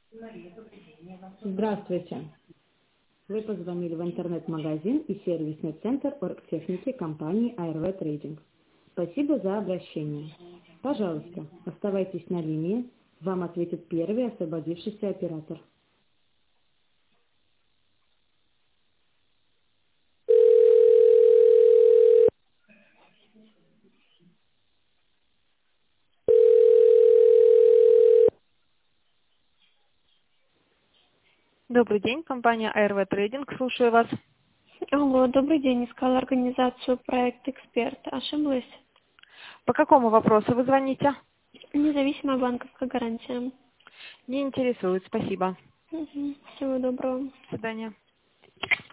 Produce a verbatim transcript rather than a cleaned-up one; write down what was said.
Здравствуйте. Вы позвонили в интернет-магазин и сервисный центр оргтехники компании эй эр ви Trading. Спасибо за обращение. Пожалуйста, оставайтесь на линии. Вам ответит первый освободившийся оператор. Добрый день, компания эй эр ви Trading, слушаю вас. Алло, добрый день. Искала организацию проект «Эксперт». Ошиблась? По какому вопросу вы звоните? Независимая банковская гарантия. Не интересует, спасибо. Мгм. Всего доброго. До свидания.